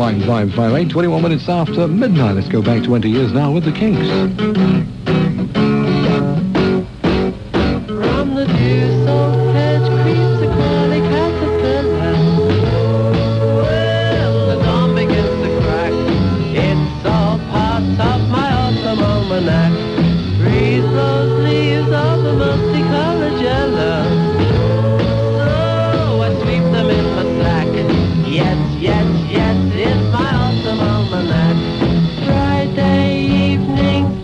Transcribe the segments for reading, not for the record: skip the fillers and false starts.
Caroline 558, 21 minutes after midnight. Let's go back 20 years now with the Kinks. From the dew soaked hedge creeps a curly caterpillar. Well, the dawn begins to crack. It's all part of my autumn almanac. Breeze blows leaves of the multicolored yellow. So I sweep them in my sack. Yes, yes, yes, it's my autumn almanac. Friday evenings,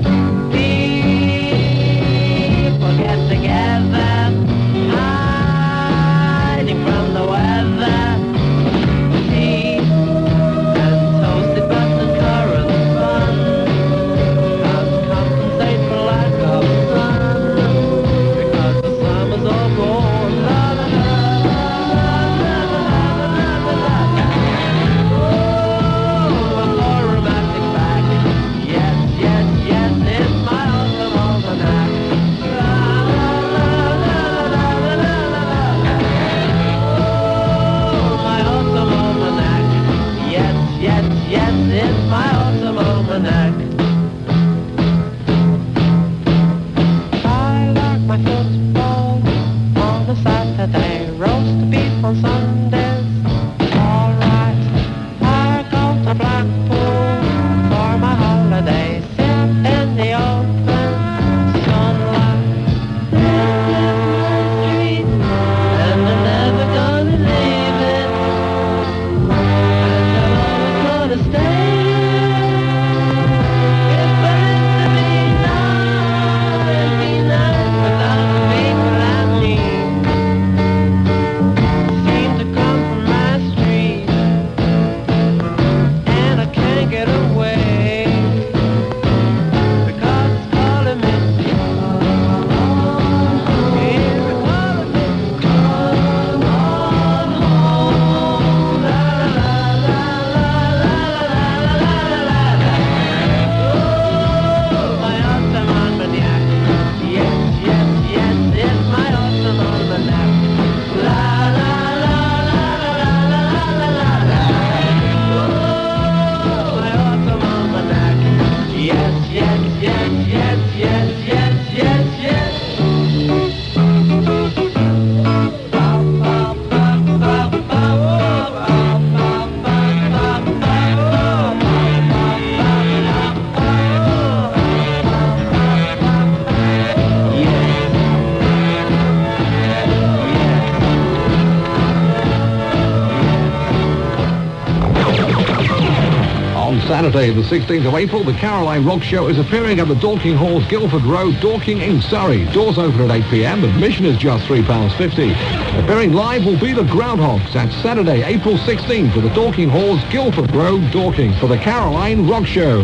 people get together, hiding from the weather. Tea and toasted buttered currant bun can't compensate for lack of sun, because the summer's all gone. La la la la la la la la la. Oh, my romantic back. Yes, yes, yes, it's my autumn almanac. La la la la la la la la. Oh, my autumn almanac. Yes, yes, yes, it's my autumn almanac. I like my football on a Saturday, roast beef on Sundays. All right, I go to Blackpool for my holiday, sit in the open sunlight, live in the street, and I'm never gonna leave it, and I'm always gonna stay. If I live to be nice, it'd be nice without the people I need. Seem to come from my street, and I can't get away, because it's calling me. It's calling me. Come on home. La la la la la la la la la. Oh, my autumn almanac. Yes, yes, yes, it's my autumn almanac. La la la la la la la la la. Oh, my autumn almanac. Yes, yes, yes, yes, yes, yes, yes, yes. Ba ba ba ba ba On Saturday, the 16th of April, the Caroline Rock Show is appearing at the Dorking Halls, Guildford Road, Dorking in Surrey. Doors open at 8 p.m. Admission is just £3.50. Appearing live will be the Groundhogs at Saturday, April 16th at the Dorking Halls, Guildford Road, Dorking for the Caroline Rock Show.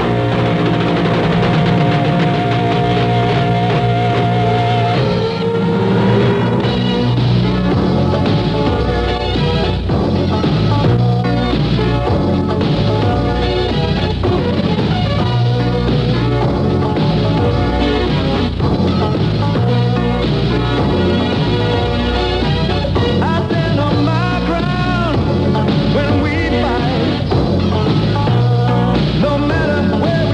I stand on my ground when we fight. No matter where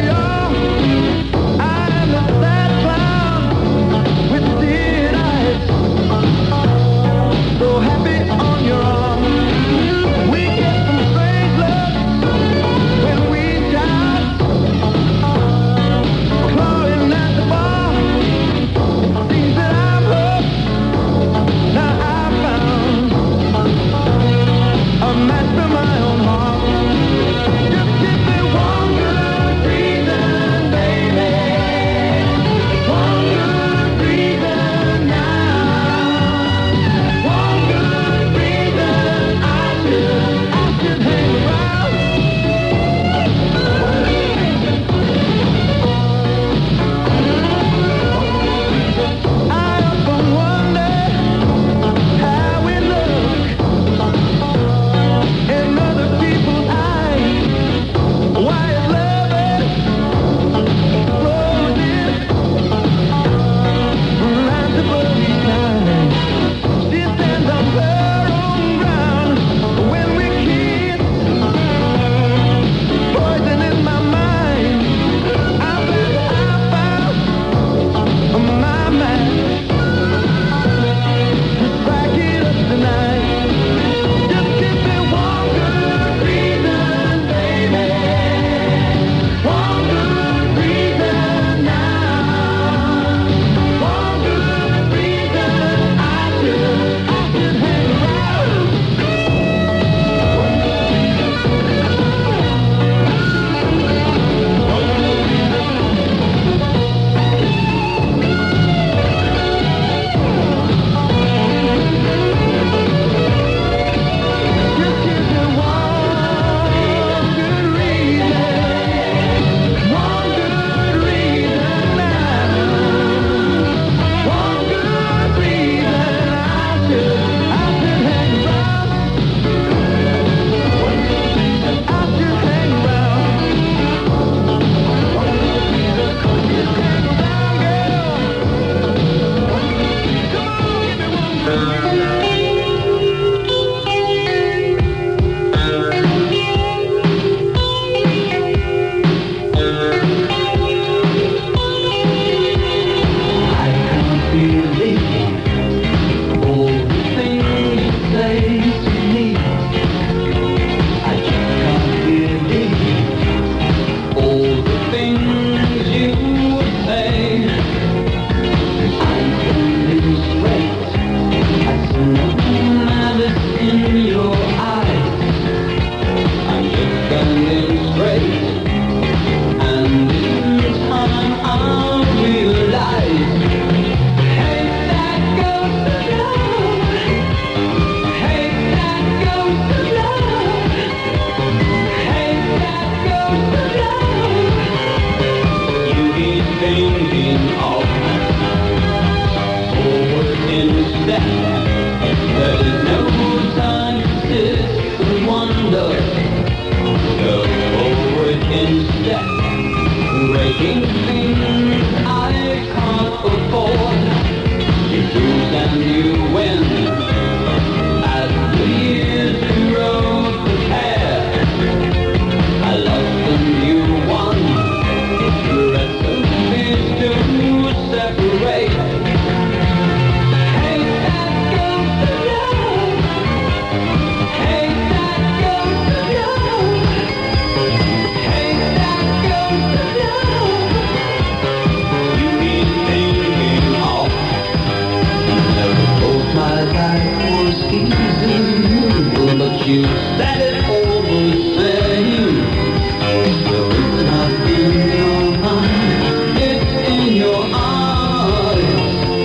but you said it all the same. So it's not in your mind, it's in your eyes.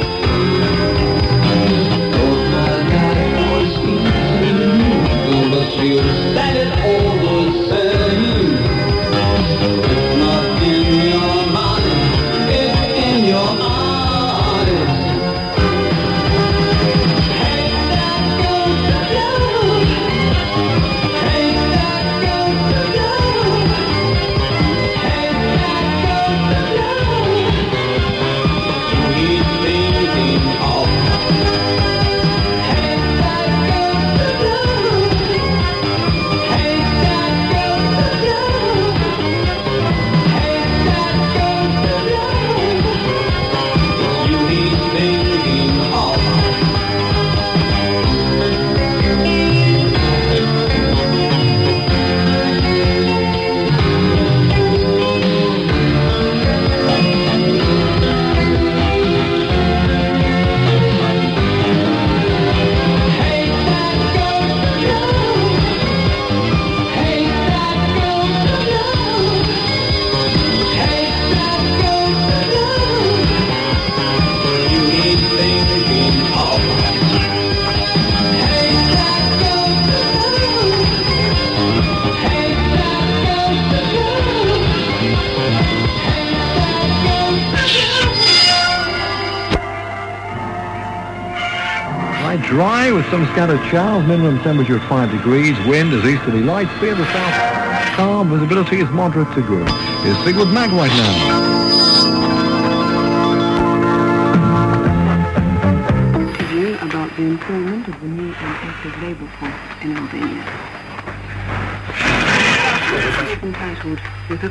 Thought my life was easy, but you said it all the same. So it's not in your mind, it's in your eyes. Dry with some scattered showers, minimum temperature of 5 degrees, wind is easterly light, speed of the south calm, visibility is moderate to good. Here's Fleetwood Mac right now. Review about the employment of the new and active Labour force in Albania. It's entitled With a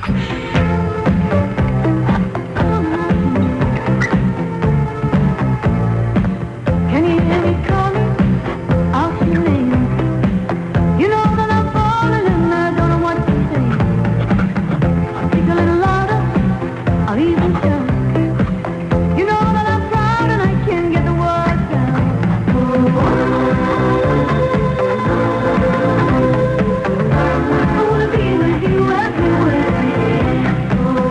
Can you hear me calling out your name? You know that I'm falling and I don't know what to say. I'll speak a little louder, I'll even shout. You know that I'm proud and I can't get the words out. I wanna be with you everywhere.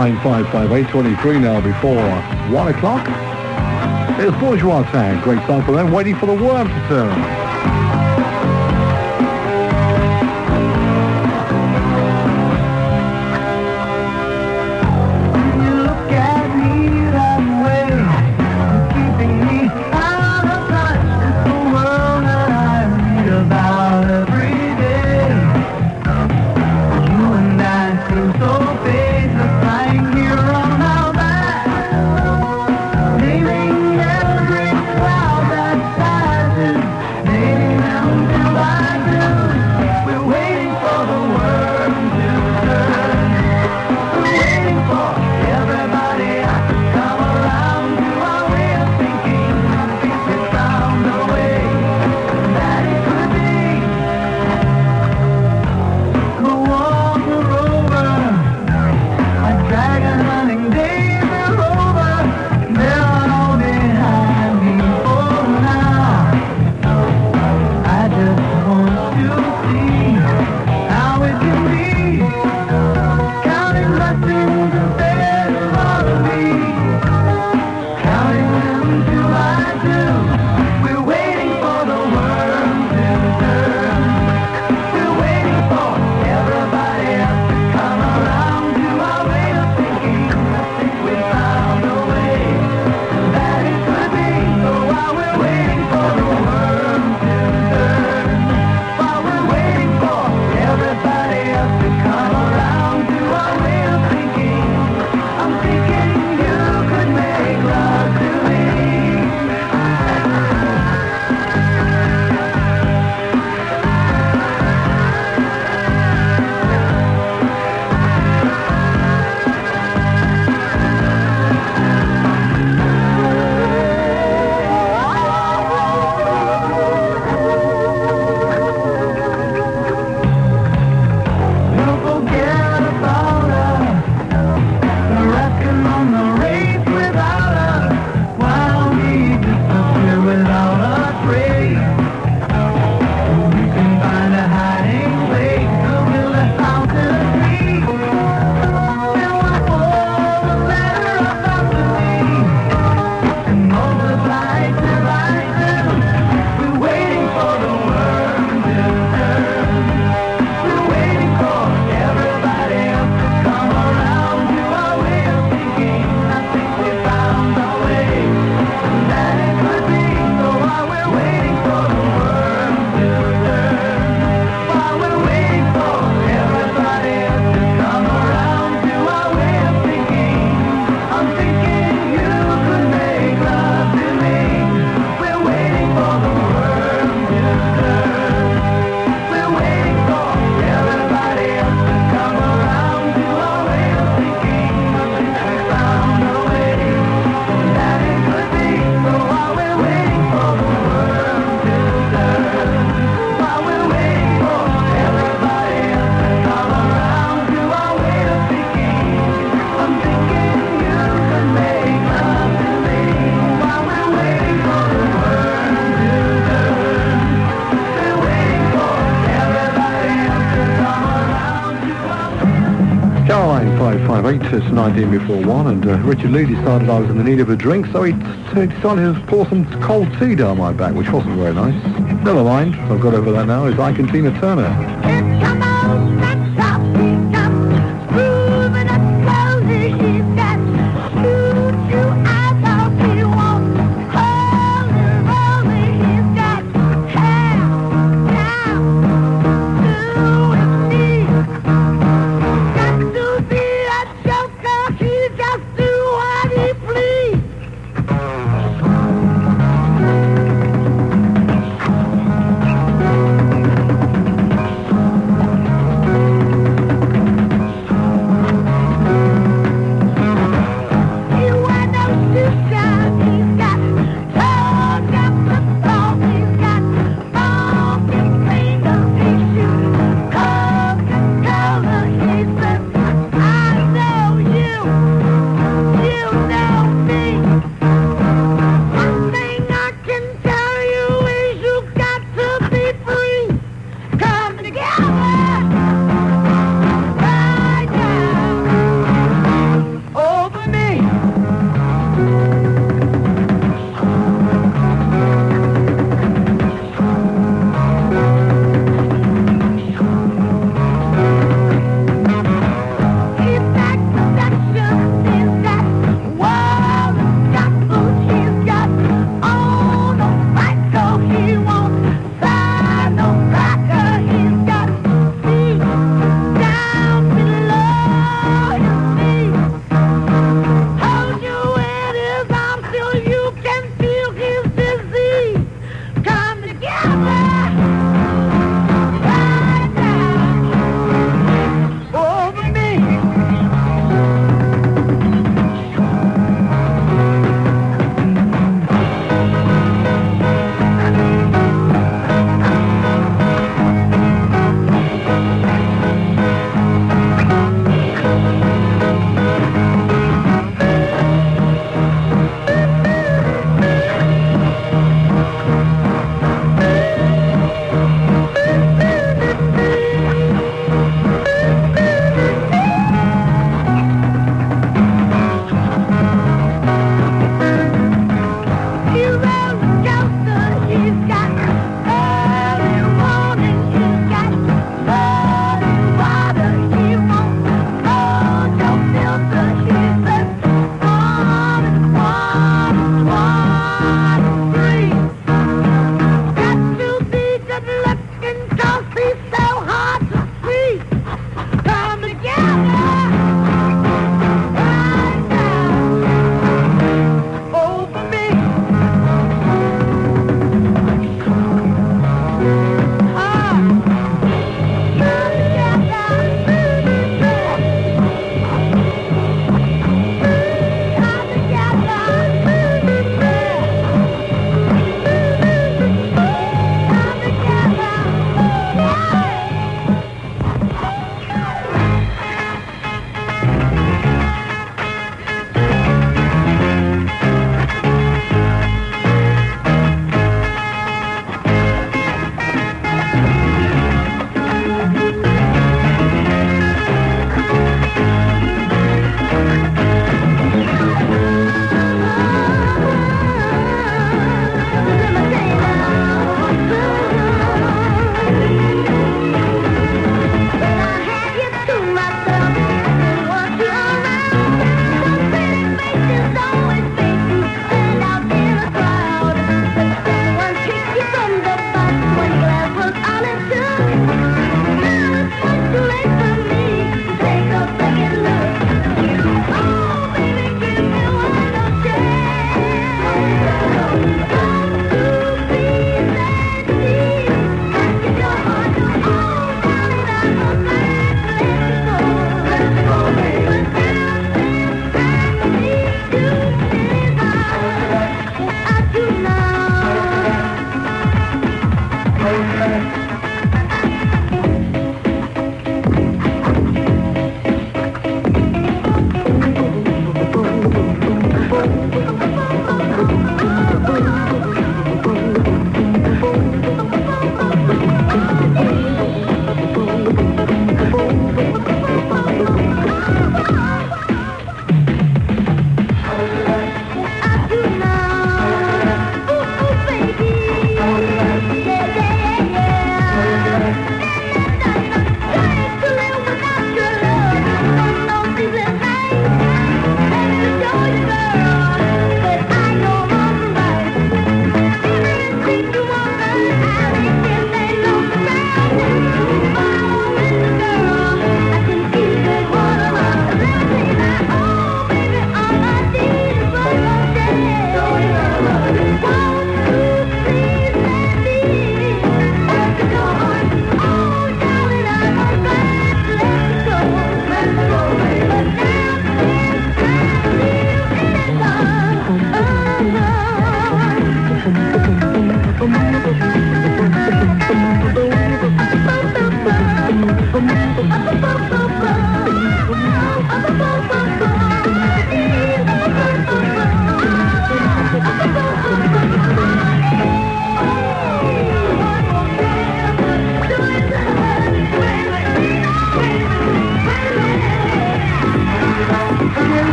Caroline 55823 now before 1 o'clock. It's Bourgeois Tag. Great song for them. Waiting for the worm to turn. Caroline 558, it's 19 before 1, and Richard Lee decided I was in the need of a drink, so he decided to pour some cold tea down my back, which wasn't very nice. Never mind, I've got over that now. It's Ike and Tina Turner. Come on, let's stop, come moving up slowly. He's got two eyes, all he wants. Holy moly, he's got hair down to his knees. Got to be a joker, he just do what he please.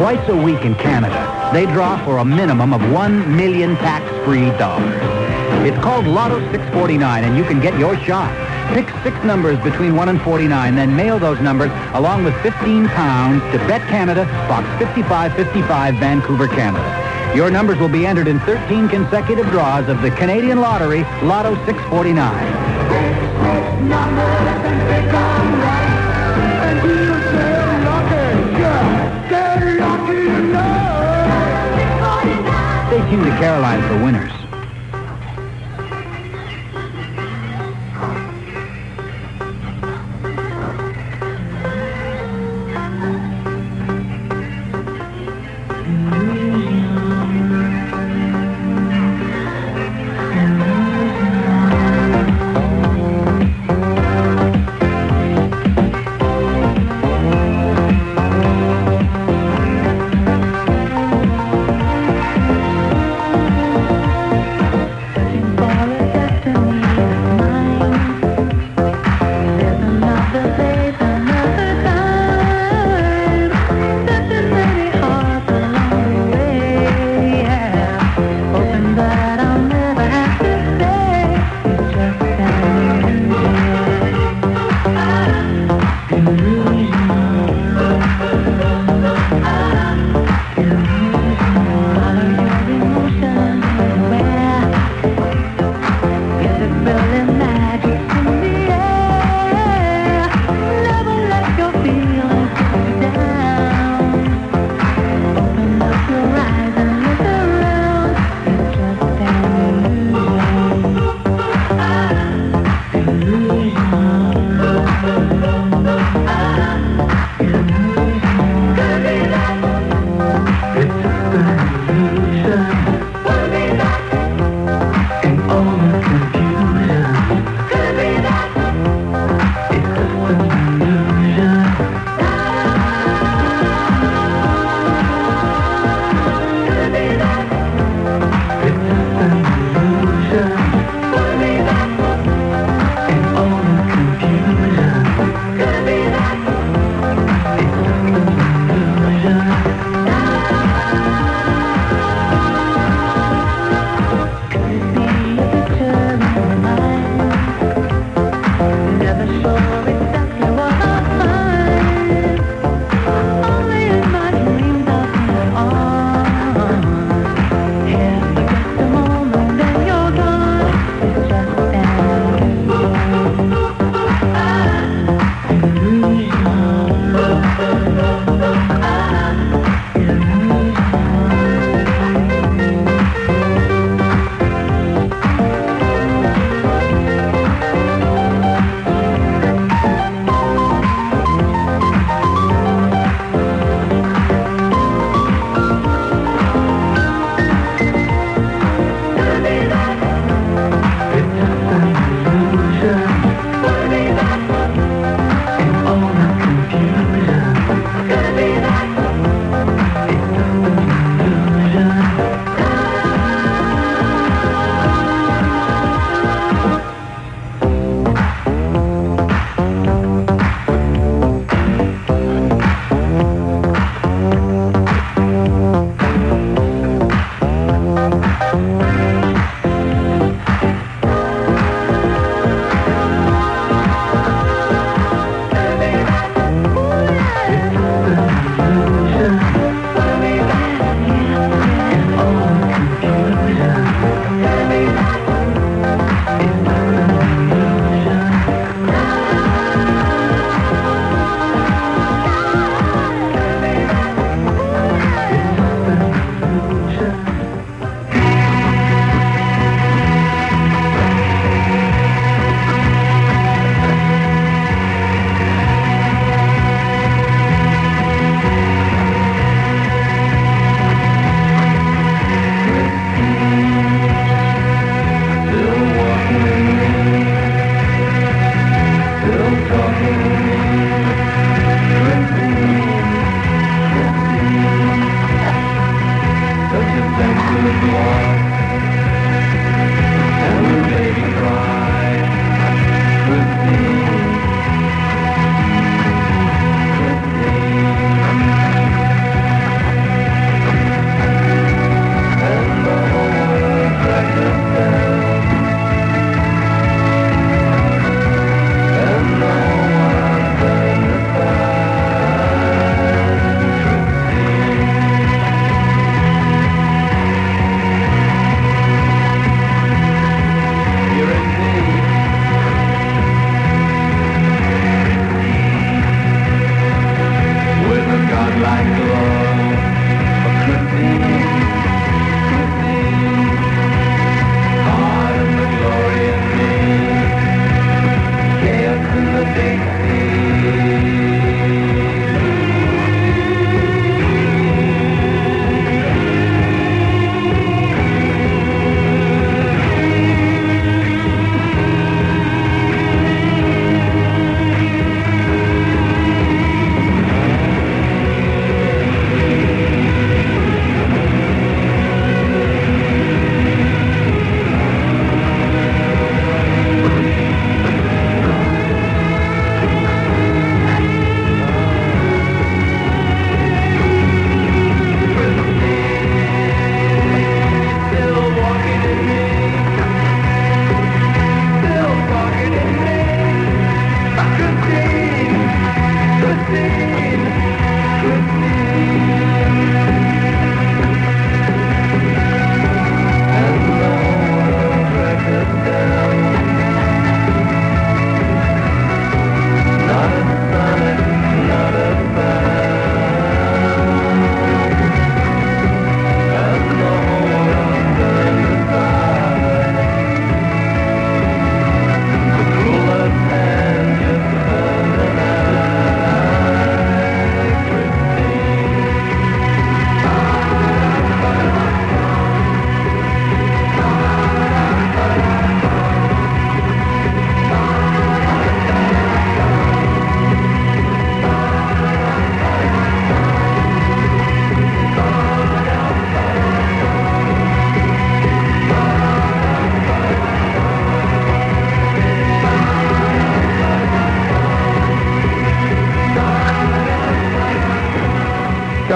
Twice a week in Canada, they draw for a minimum of $1 million tax-free dollars. It's called Lotto 649, and you can get your shot. Pick 6 numbers between 1 and 49, then mail those numbers along with £15 to Bet Canada, Box 5555, Vancouver, Canada. Your numbers will be entered in 13 consecutive draws of the Canadian Lottery, Lotto 649. Stay tuned to Caroline for winners.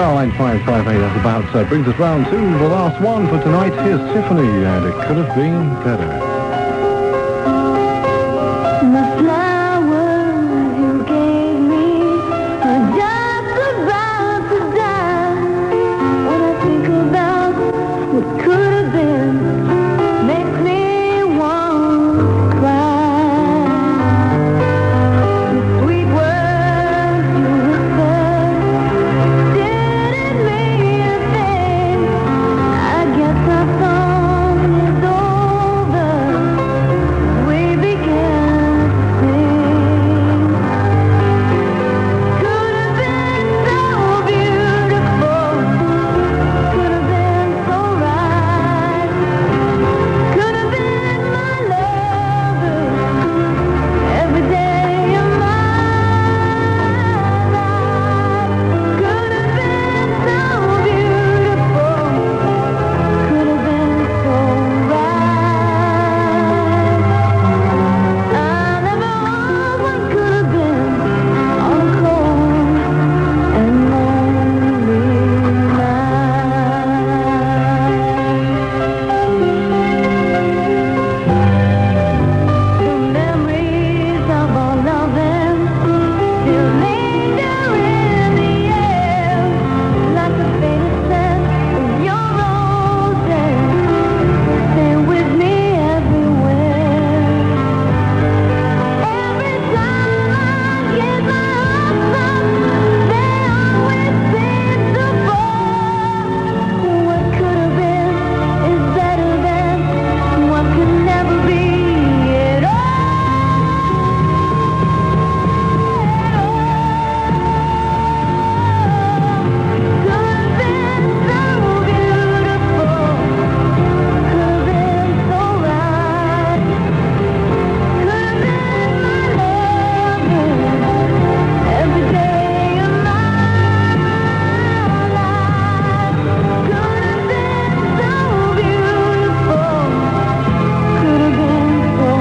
Caroline 558, that's about brings us round to the last one for tonight. Here's Tiffany, and it could have been better. The flowers you gave me are just about to die. When I think about what could have been, makes me want to cry. The sweet words you whispered didn't mean a thing. I guess our song is over. We began to sing. Could have been so beautiful. Could have been so right. Could have been my lover every day of my life. Could have been so beautiful. Could have been so right. I never was what could have been on a cold and lonely night. The memories of our loving still linger in the air, like the faint scent of your roses. Stay with me everywhere. Every time I get my hopes up, they always seem to fall. What could have been is better than what could never be at all. Could have been so beautiful. Could have been so right. Could have been my lover every day of my life. Could have been so beautiful. Could have been so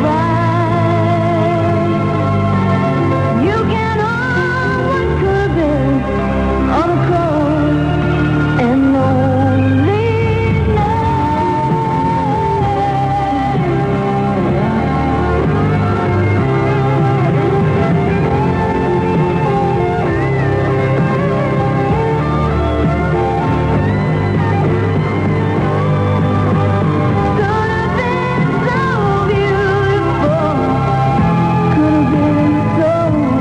right. You can hold what could have been on a cold and lonely Could have been so beautiful. Could have been so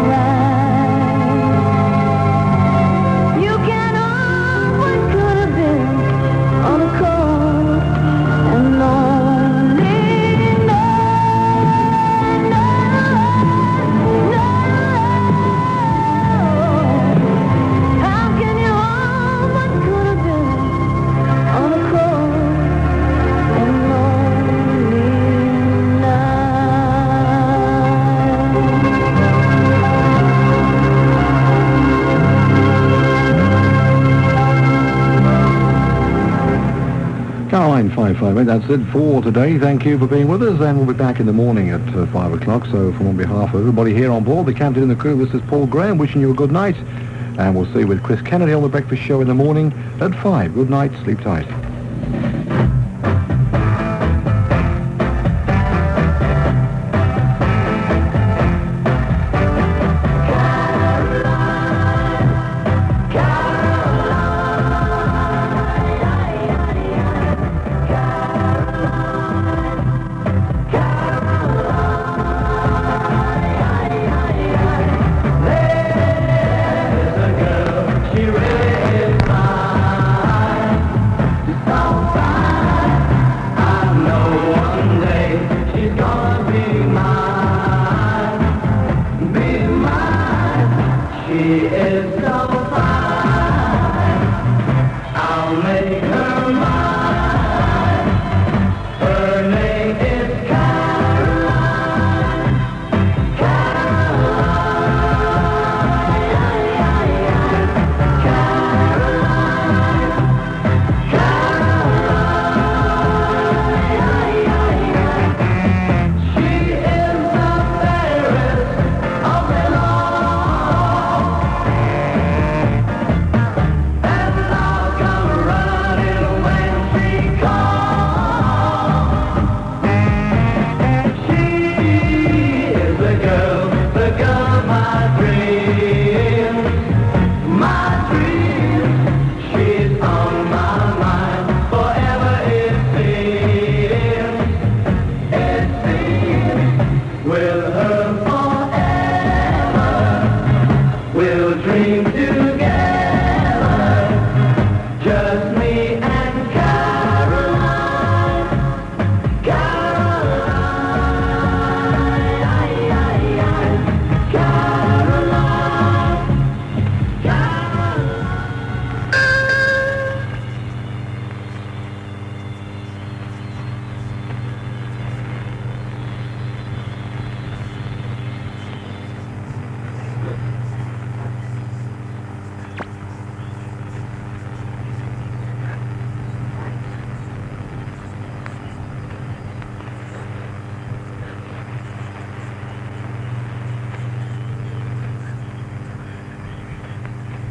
right. You can hold what could have been on a cold and lonely night. How can you hold what could have been on a cold and lonely Caroline 558, that's it for today. Thank you for being with us, and we'll be back in the morning at 5 o'clock. So from on behalf of everybody here on board, the captain and the crew, this is Paul Graham wishing you a good night. And we'll see you with Chris Kennedy on the breakfast show in the morning at 5. Good night, sleep tight. She really is mine. So fine. I know one day she's gonna be mine. Be mine. She is so